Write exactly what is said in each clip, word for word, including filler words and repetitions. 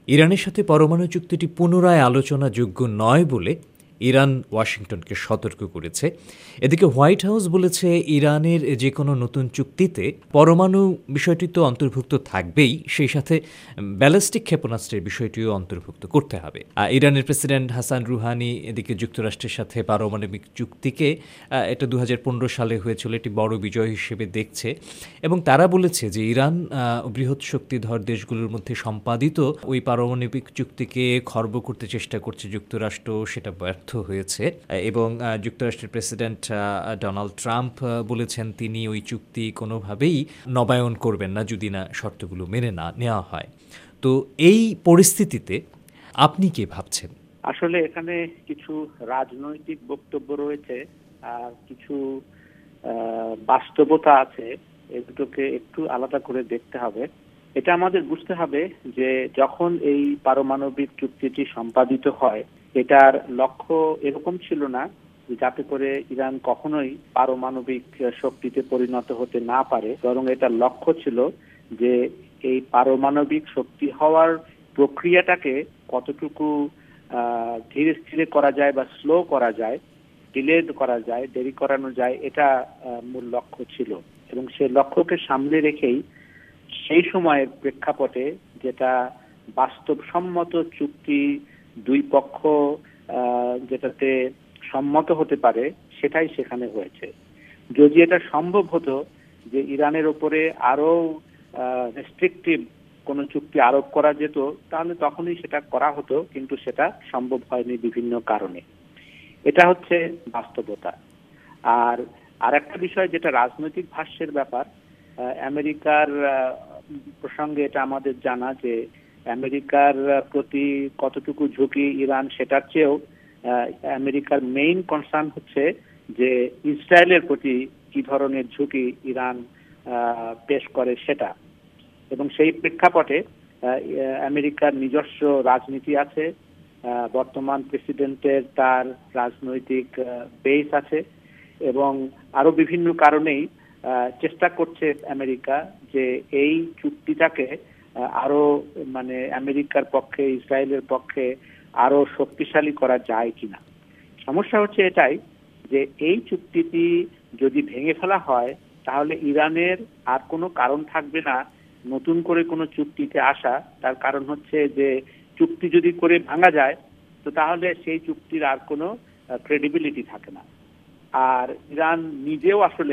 ইরানের সাথে পরমাণু চুক্তিটি পুনরায় আলোচনাযোগ্য নয় বলে ইরান ওয়াশিংটনকে সতর্ক করেছে। এদিকে হোয়াইট হাউস বলেছে ইরানের যে কোনো নতুন চুক্তিতে পরমাণু বিষয়টি তো অন্তর্ভুক্ত থাকবেই, সেই সাথে ব্যালিস্টিক ক্ষেপণাস্ত্রের বিষয়টিও অন্তর্ভুক্ত করতে হবে। ইরানের প্রেসিডেন্ট হাসান রুহানি এদিকে যুক্তরাষ্ট্রের সাথে পারমাণবিক চুক্তিকে, এটা দু হাজার পনেরো সালে হয়েছিল, একটি বড় বিজয় হিসেবে দেখছে এবং তারা বলেছে যে ইরান বৃহৎ শক্তিধর দেশগুলোর মধ্যে সম্পাদিত ওই পারমাণবিক চুক্তিকে খর্ব করতে চেষ্টা করছে যুক্তরাষ্ট্র, সেটা ব্যর্থ হয়েছে এবং যুক্তরাষ্ট্রের প্রেসিডেন্ট ডোনাল্ড ট্রাম্প বলেছেন তিনি ওই চুক্তি কোনোভাবেই নবায়ন করবেন না যদি না শর্তগুলো মেনে না নেওয়া হয়। তো এই পরিস্থিতিতে আপনি কি ভাবছেন? আসলে এখানে কিছু রাজনৈতিক বক্তব্য রয়েছে আর কিছু বাস্তবতা আছে, এই দুটোকে একটু আলাদা করে দেখতে হবে। এটা আমাদের বুঝতে হবে যে যখন এই পারমাণবিক চুক্তিটি সম্পাদিত হয়, এটার লক্ষ্য এরকম ছিল না যাতে করে ইরান কখনোই পারমাণবিক শক্তিতে পরিণত হতে না পারে, বরং এটার লক্ষ্য ছিল যে এই পারমাণবিক শক্তি হওয়ার প্রক্রিয়াটাকে কতটুকু ধীরে স্থিরে করা যায় বা স্লো করা যায়, ডিলে করা যায়, দেরি করানো যায়, এটা মূল লক্ষ্য ছিল। এবং সেই লক্ষ্যকে সামনে রেখেই সেই সময়ের প্রেক্ষাপটে যেটা বাস্তবসম্মত চুক্তি, দুই পক্ষ যেটাতে সম্মত হতে পারে, সেটাই সেখানে হয়েছে। যদি এটা সম্ভব হতো যে ইরানের উপরে আরো রেস্ট্রিকটিভ কোনো চুক্তি আরোপ করা যেত, তাহলে তখনই সেটা করা হতো, কিন্তু সেটা সম্ভব হয়নি বিভিন্ন কারণে। এটা হচ্ছে বাস্তবতা। আর আর একটা বিষয় যেটা রাজনৈতিক ভাষ্যের ব্যাপার, আমেরিকার প্রসঙ্গে এটা আমাদের জানা যে আমেরিকার প্রতি কতটুকু ঝুঁকি ইরান, সেটার চেয়েও আমেরিকার মেইন কনসার্ন হচ্ছে যে ইসরায়েলের প্রতি কি ধরনের ঝুঁকি ইরান পেশ করে সেটা। এবং সেই প্রেক্ষাপটে আমেরিকার নিজস্ব রাজনীতি আছে, বর্তমান প্রেসিডেন্টের তার রাজনৈতিক বেস আছে এবং আরো বিভিন্ন কারণেই চেষ্টা করছে আমেরিকা যে এই চুক্তিটাকে আরো মানে আমেরিকার পক্ষে, ইসরায়েলের পক্ষে আরো শক্তিশালী করা যায় কিনা। সমস্যা হচ্ছে এটাই যে এই চুক্তিটি যদি ভেঙে ফেলা হয়, তাহলে ইরানের আর কোনো কারণ থাকবে না নতুন করে কোনো চুক্তিতে আসা। তার কারণ হচ্ছে যে চুক্তি যদি করে ভাঙা যায়, তো তাহলে সেই চুক্তির আর কোনো ক্রেডিবিলিটি থাকে না। আর ইরান নিজেও আসলে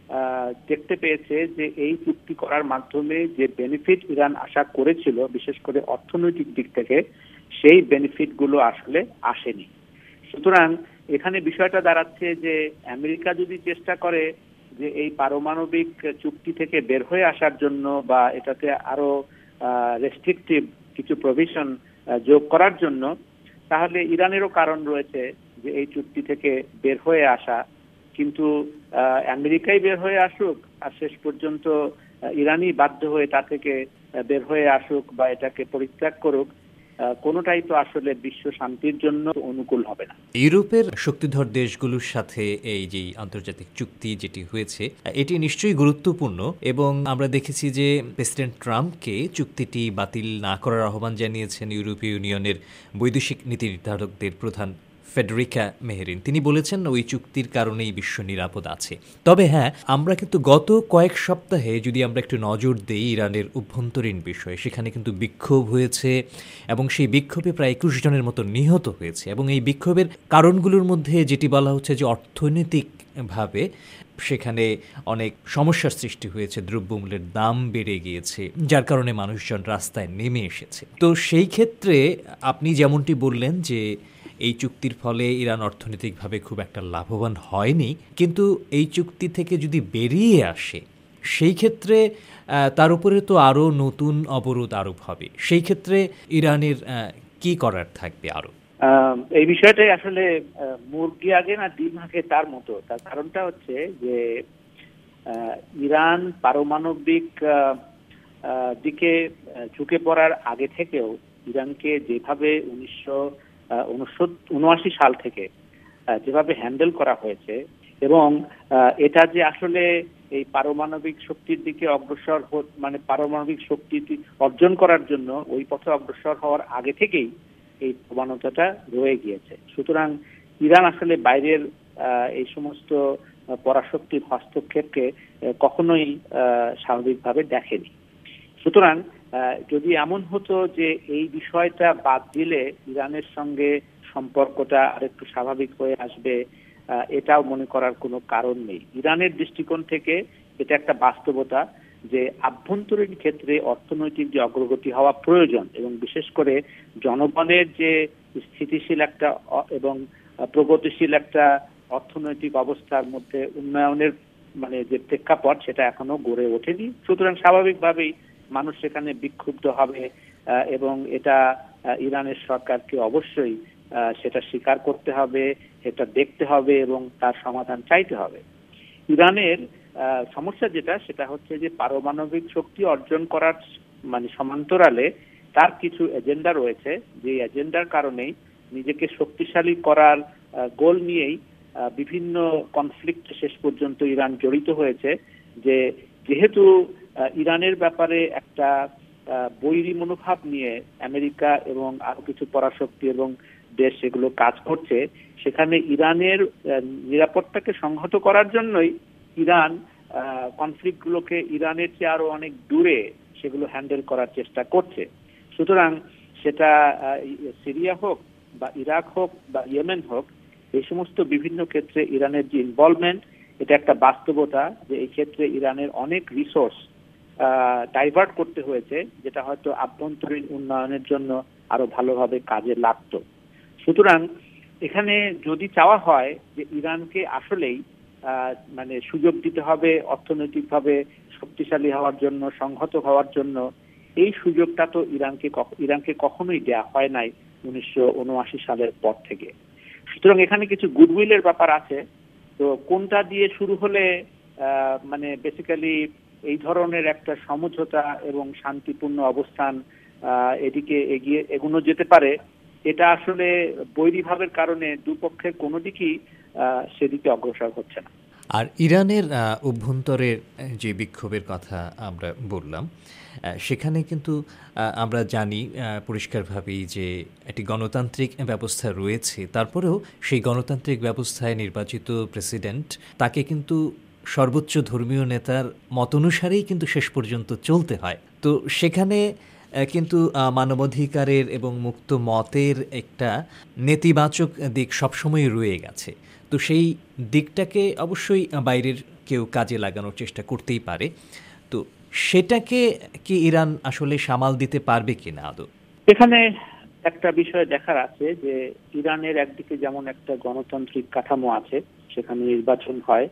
দেখতে পেয়েছে যে এই চুক্তি করার মাধ্যমে যে বেনিফিট ইরান আশা করেছিল, বিশেষ করে অর্থনৈতিক দিক থেকে, সেই বেনিফিট গুলো আসলে আসেনি। সুতরাং এখানে বিষয়টা দাঁড়াচ্ছে যে আমেরিকা যদি চেষ্টা করে যে এই পারমাণবিক চুক্তি থেকে বের হয়ে আসার জন্য বা এটাতে আরো রেস্ট্রিকটিভ কিছু প্রভিশন যোগ করার জন্য, তাহলে ইরানেরও কারণ রয়েছে যে এই চুক্তি থেকে বের হয়ে আসা। কিন্তু আমেরিকাই বের হয়ে আসুক আর শেষ পর্যন্ত ইরানই বাধ্য হয়ে তা থেকে বের হয়ে আসুক বা এটাকে পরিত্যাগ করুক, কোনোটাই তো আসলে বিশ্ব শান্তির জন্য অনুকূল হবে না। ইউরোপের শক্তিধর দেশগুলোর সাথে এই যে আন্তর্জাতিক চুক্তি যেটি হয়েছে, এটি নিশ্চয়ই গুরুত্বপূর্ণ এবং আমরা দেখেছি যে প্রেসিডেন্ট ট্রাম্পকে চুক্তিটি বাতিল না করার আহ্বান জানিয়েছেন ইউরোপীয় ইউনিয়নের বৈদেশিক নীতি নির্ধারকদের প্রধান ফেডেরিকা মেহেরিন। তিনি বলেছেন ওই চুক্তির কারণেই বিশ্ব নিরাপদ আছে। তবে হ্যাঁ, আমরা কিন্তু গত কয়েক সপ্তাহে যদি আমরা একটু নজর দেই ইরানের অভ্যন্তরীণ বিষয়ে, সেখানে কিন্তু বিক্ষোভ হয়েছে এবং সেই বিক্ষোভে প্রায় একুশ জনের মতো নিহত হয়েছে এবং এই বিক্ষোভের কারণগুলোর মধ্যে যেটি বলা হচ্ছে যে অর্থনৈতিক ভাবে সেখানে অনেক সমস্যার সৃষ্টি হয়েছে, দ্রব্যমূল্যের দাম বেড়ে গিয়েছে, যার কারণে মানুষজন রাস্তায় নেমে এসেছে। তো সেই ক্ষেত্রে আপনি যেমনটি বললেন যে এই চুক্তির ফলে ইরান অর্থনৈতিকভাবে খুব একটা লাভবান হয়নি, কিন্তু এই চুক্তি থেকে যদি বেরিয়ে আসে সেই ক্ষেত্রে তার উপরে তো আরও নতুন অবরোধ আরোপ হবে। সেই ক্ষেত্রে ইরানের কি করার থাকবে আরো? এই বিষয়টাই আসলে মুরগি আগে না ডিম আগে তার মতো। তার কারণটা হচ্ছে যে ইরান পারমাণবিক দিকে ঝুঁকে পড়ার আগে থেকেও ইরানকে যেভাবে উনিশশো উনআশি সাল থেকে যেভাবে হ্যান্ডেল করা হয়েছে এবং এটা যে আসলে এই পারমাণবিক শক্তির দিকে অগ্রসর মানে পারমাণবিক শক্তি অর্জন করার জন্য ওই পথে অগ্রসর হওয়ার আগে থেকেই এই প্রবণতাটা রয়ে গিয়েছে। সুতরাং ইরান আসলে বাইরের এই সমস্ত পরাশক্তির হস্তক্ষেপকে কখনোই স্বাভাবিকভাবে দেখেনি। সুতরাং যদি এমন হতো যে এই বিষয়টা বাদ দিলে ইরানের সঙ্গে সম্পর্কটা আরেকটু স্বাভাবিক হয়ে আসবে, এটাও মনে করার কোনো কারণ নেই। ইরানের দৃষ্টিকোণ থেকে এটা একটা বাস্তবতা যে আভ্যন্তরীণ ক্ষেত্রে অর্থনৈতিক যে অগ্রগতি হওয়া প্রয়োজন এবং বিশেষ করে জনগণের যে স্থিতিশীল একটা এবং প্রগতিশীল একটা অর্থনৈতিক অবস্থার মধ্যে উন্নয়নের মানে যে প্রেক্ষাপট সেটা এখনো গড়ে ওঠেনি। সুতরাং স্বাভাবিকভাবেই মানুষ সেখানে বিক্ষুব্ধ হবে এবং এটা ইরানের সরকারকে অবশ্যই সেটা স্বীকার করতে হবে, এটা দেখতে হবে এবং তার সমাধান চাইতে হবে। ইরানের সমস্যা যেটা সেটা হচ্ছে যে পারমাণবিক শক্তি অর্জন করার মানে সমান্তরালে তার কিছু এজেন্ডা রয়েছে, যে এজেন্ডার কারণেই নিজেকে শক্তিশালী করার গোল নিয়েই বিভিন্ন কনফ্লিক্ট শেষ পর্যন্ত ইরান জড়িত হয়েছে। যে যেহেতু ইরানের ব্যাপারে একটা বৈরী মনোভাব নিয়ে আমেরিকা এবং আরো কিছু পরাশক্তি এবং দেশ সেগুলো কাজ করছে, সেখানে ইরানের নিরাপত্তাকে সংহত করার জন্যই ইরান কনফ্লিক্ট গুলোকে ইরানের চেয়ে আরো অনেক দূরে সেগুলো হ্যান্ডেল করার চেষ্টা করছে। সুতরাং সেটা সিরিয়া হোক বা ইরাক হোক বা ইয়েমেন হোক, এই সমস্ত বিভিন্ন ক্ষেত্রে ইরানের যে ইনভলভমেন্ট এটা একটা বাস্তবতা যে এই ক্ষেত্রে ইরানের অনেক রিসোর্স ডাইভার্ট করতে হয়েছে, যেটা হয়তো আভ্যন্তরীণ উন্নয়নের জন্য আরো ভালোভাবে কাজে লাগতো। সুতরাং এখানে যদি চাওয়া হয় যে ইরানকে আসলেই মানে সুযোগ দিতে হবে অর্থনৈতিকভাবে শক্তিশালী হওয়ার জন্য, সংহত হওয়ার জন্য, এই সুযোগটা তো ইরানকে ইরানকে কখনোই দেয়া হয় নাই উনিশশো উনআশি সালের পর থেকে। সুতরাং এখানে কিছু গুডউইলের ব্যাপার আছে। তো কোনটা দিয়ে শুরু হলে মানে বেসিক্যালি এই ধরনের একটা সমঝোতা এবং শান্তিপূর্ণ অবস্থান এদিকে এগিয়ে এগোনো যেতে পারে, এটা আসলে বৈরীভাবের কারণে দুপক্ষের কোনো দিকই সেদিকে অগ্রসর হচ্ছে না। আর ইরানের অভ্যন্তরের যে বিক্ষোভের কথা আমরা বললাম, সেখানে কিন্তু আমরা জানি পরিষ্কারভাবেই যে একটি গণতান্ত্রিক ব্যবস্থা রয়েছে। তারপরেও সেই গণতান্ত্রিক ব্যবস্থায় নির্বাচিত প্রেসিডেন্ট, তাকে কিন্তু সর্বোচ্চ ধর্মীয় নেতার মতানুসারেই কিন্তু শেষ পর্যন্ত চলতে হয়। তো সেখানে কিন্তু মানবাধিকারের এবং মুক্ত মতের একটা নেতিবাচক দিক সবসময় রয়ে গেছে। তো সেই দিকটাকে অবশ্যই বাইরের কেউ কাজে লাগানোর চেষ্টা করতেই পারে। তো সেটাকে কি ইরান আসলে সামাল দিতে পারবে কিনা আদৌ? এখানে একটা বিষয় দেখার আছে যে ইরানের একদিকে যেমন একটা গণতান্ত্রিক কাঠামো আছে, সেখানে নির্বাচন হয়,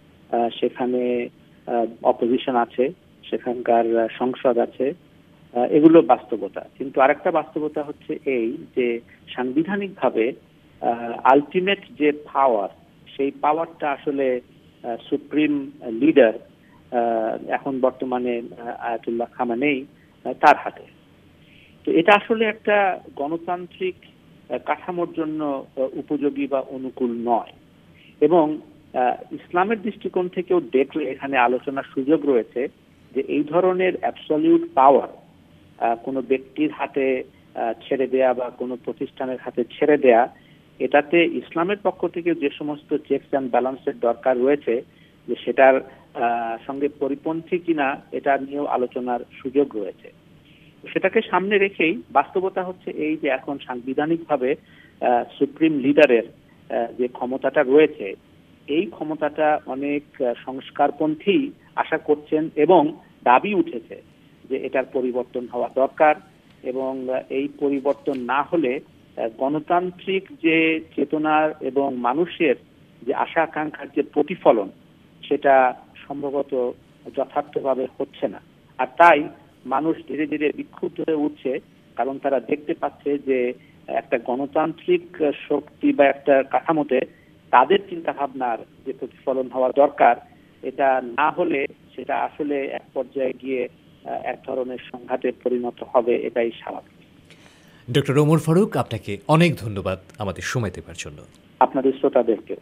সেখানে অপোজিশন আছে, সেখানকার সংসদ আছে, এগুলো বাস্তবতা। কিন্তু আরেকটা বাস্তবতা হচ্ছে এই যে সাংবিধানিকভাবে আলটিমেট যে পাওয়ার, সেই পাওয়ারটা আসলে সুপ্রিম লিডার এখন বর্তমানে আয়াতুল্লাহ খামেনেই তার হাতে। তো এটা আসলে একটা গণতান্ত্রিক কাঠামোর জন্য উপযোগী বা অনুকূল নয়। এবং ইসলামের দৃষ্টিকোণ থেকেও দেখলে এখানে আলোচনার সুযোগ রয়েছে যে এই ধরনের অ্যাবসলিউট পাওয়ার কোনো ব্যক্তির হাতে ছেড়ে দেয়া বা কোনো প্রতিষ্ঠানের হাতে ছেড়ে দেয়া, এটাতে ইসলামের পক্ষ থেকে যে সমস্ত চেকস অ্যান্ড ব্যালেন্সের দরকার রয়েছে যে সেটার সঙ্গে পরিপন্থী কিনা এটা নিয়েও আলোচনার সুযোগ রয়েছে। সেটাকে সামনে রেখেই বাস্তবতা হচ্ছে এই যে এখন সাংবিধানিকভাবে সুপ্রিম লিডারের যে ক্ষমতাটা রয়েছে, এই ক্ষমতাটা অনেক সংস্কারপন্থী আশা করছেন এবং দাবি উঠেছে যে এটার পরিবর্তন হওয়া দরকার। এবং এই পরিবর্তন না হলে গণতান্ত্রিক যে চেতনার এবং মানুষের যে আশা আকাঙ্ক্ষার যে প্রতিফলন, সেটা সম্ভবত যথার্থভাবে হচ্ছে না। আর তাই মানুষ ধীরে ধীরে বিক্ষুব্ধ হয়ে উঠছে, কারণ তারা দেখতে পাচ্ছে যে একটা গণতান্ত্রিক শক্তি বা একটা কাঠামোতে তাদের চিন্তা ভাবনার যে প্রতিফলন হওয়া দরকার, এটা না হলে সেটা আসলে এক পর্যায়ে গিয়ে এক ধরনের সংঘাতে পরিণত হবে, এটাই স্বাভাবিক। ডক্টর ওমর ফারুক, আপনাকে অনেক ধন্যবাদ আমাদের সময় দেওয়ার জন্য। আপনাদের শ্রোতাদেরকে